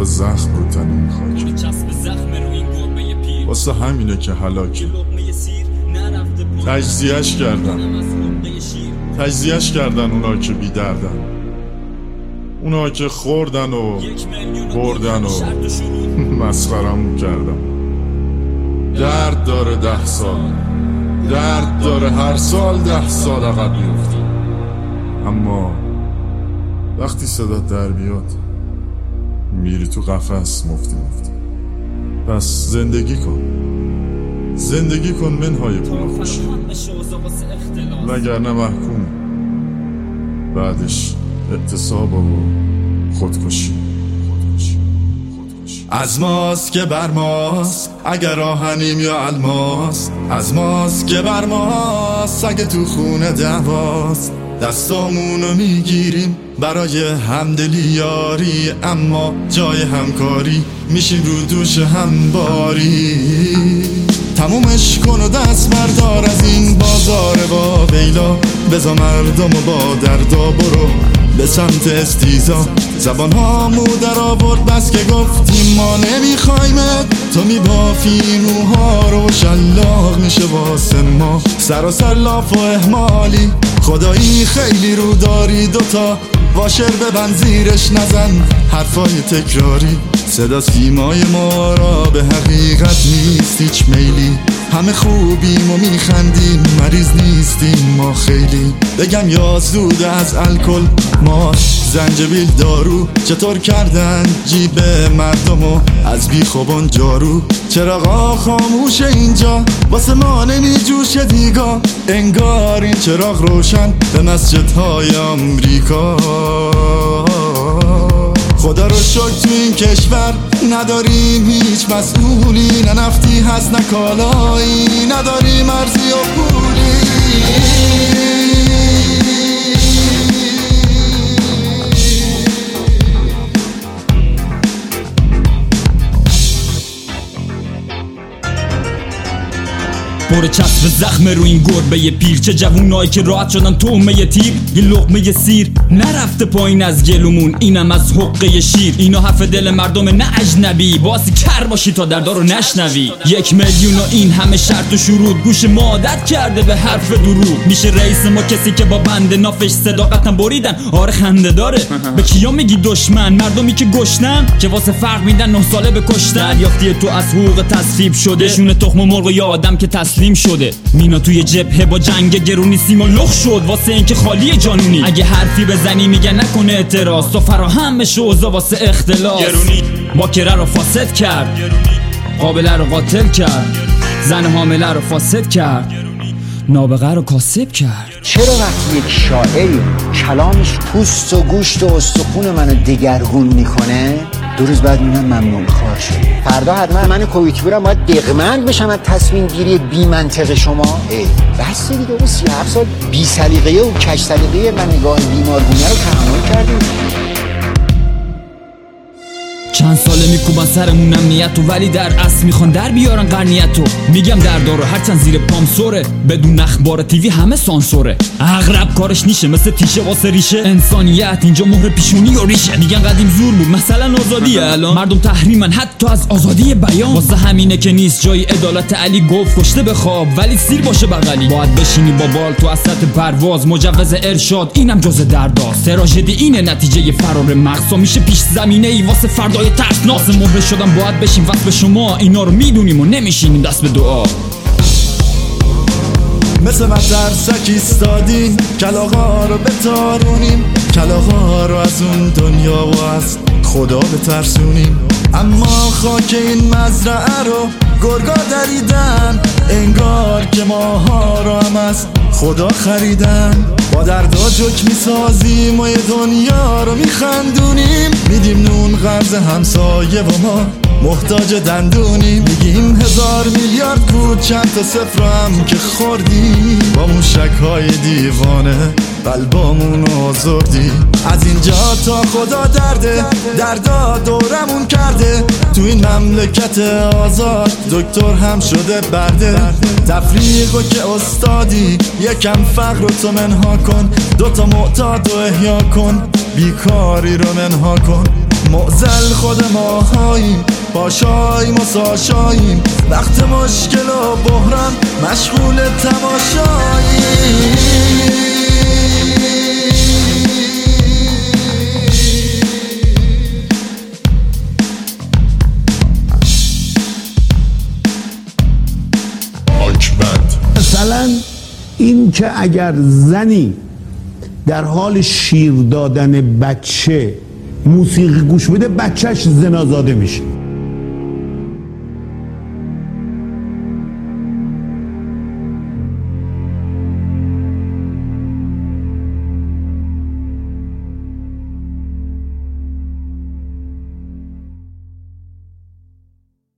چسب زخم رو تنین خاکی، واسه همینه که هلاکی. تجزیهش کردن اونا که بی دردن، اونا که خوردن و بردن و مسخرمون کردن. درد داره 10 سال، درد داره هر سال 10 سال عقب بیفته، اما وقتی صدا در بیاد میری تو قفس مفتی. پس زندگی کن منهای پول خوشی، وگرنه محکوم بعدش اعتصاب و خودکشی. از ماست که بر ماست اگر آهنیم یا الماس، از ماست که بر ماست اگه تو خونه دعواست. دستامونو میگیریم برای همدلی یاری، اما جای همکاری میشیم رو دوش همباری. تمومش کن و دست بردار از این بازار با ویلا، بزا مردم و با دردا برو به سمت استیزا. زبان ها مو در آورد بس که گفتیم ما نمیخوایمت، تو میبافی موها رو شلاق میشه واسه ما. سراسر لاف و احمالی خدایی خیلی رو داری، دوتا واشر ببند زیرش نزن حرفای تکراری. صدا سیمای ما را به حقیقت نیست هیچ میلی، همه خوبیم و میخندیم مریض نیستیم ما خیلی. بگم یا زود از الکل ما زنجبیل دارو، چطور کردن جیب مردمو از بیخوبان جارو. چراغا خاموشه اینجا واسه ما نمیجوشه دیگا، انگار این چراغ روشن به مسجدهای آمریکا. خدا رو شکر تو این کشور نداریم هیچ مسئولی، نه نفتی هست نه کالایی، نداریم ارزی و پولی. پر چسب زخم رو این گربه پیر، چه جوونایی که راحت شدن تومه تیر. یه لقمه سیر نرفته پایین از گلومون، اینم از حقه شیر. اینا حرف دل مردم نه اجنبی، بازی کر باشی تا دردا رو نشنوی. 1 میلیون و این همه شرط و شروط، گوش ما عادت کرده به حرف دروغ. میشه رئیس ما کسی که با بند نافش صداقتم بریدن؟ آره خنده داره. به کیا میگی دشمن؟ مردمی که گشنن که واسه فرق میدن 9 ساله بکشتن. دریافتی تو از حقوق تصفیب شده، شونه تخم مرغ یا آدم که تسلیم شده. مینا توی جبهه با جنگ گرونی سیما لخ شد واسه اینکه خالی جانونی. اگه حرفی بزنی میگن نکنه اعتراض، تو فراهم بشه اوضاع واسه اختلاس. باکره رو فاسد کرد، قابله رو قاتل کرد، زن حامله رو فاسد کرد، نابغه رو کاسب کرد. چرا وقتی یک شاعری کلامش پوست و گوشت و استخون منو دگرگون میکنه، 2 روز بعد میگن ممنون کار شد؟ فردا حتما من کویتی برم باید دقمند بشم از تصمیم گیری بی منطق شما. بس دیگه اون 37 سال بی سلیقه و کج سلیقه من نگاه بیمارگونه رو تحمل کردیم. چند ساله میکوبن سرمون امنیتو، ولی در اصل میخوان در بیارن قرنیتو. میگم دردارو هرچند زیر پام سوره، بدون اخبار تیوی همه سانسوره. اغرب کارش نیشه مثل تیشه واسه ریشه، انسانیت اینجا مهر پیشونی و ریشه. میگن قدیم زور بود مثلا آزادیه، الان مردم تحریمن حتی از آزادی بیان. واسه همینه که نیست جای عدالت. علی گفت کشته بخواب ولی سیر باشه بغلی. باید بشینی با بال تو وسط پرواز، مجوز ارشاد اینم جز درداست. تراژدی اینه نتیجه فرار مغز، میشه پیش زمینه ای واسه فردای ترسناک. مهر شدم باید بشیم وصل به شما، اینا رو میدونیم و نمیشینیم دست به دعا. مثل مترسک ایستادیم کلاغا رو بتارونیم، کلاغا رو از اون دنیا و از خدا بترسونیم. اما خاک این مزرعه رو گرگا دریدن، انگار که ماها رو هم از خدا خریدن. با دردا جک میسازیم و یه دنیا رو میخندونیم، میدیم نون قرض همسایه و ما محتاج دندونیم. میگیم 1000 میلیارد کو چند تا صفر هم که خوردیم، با موشک های دیوانه قلبامون آزردی. از اینجا تا خدا دردا دورمون کرده، تو این مملکت آزاد دکتر هم شده برده. تفریقو که استادی یکم فقر رو تو منها کن، 2 تا معتاد رو احیا کن، بیکاری رو منها کن. معضل خود ماهاییم، پاشاییم و ساشاییم، وقت مشکل و بحران مشغول تماشاییم. مثلا این که اگر زنی در حال شیر دادن بچه موسیقی گوش بده، بچهش زنازاده میشه.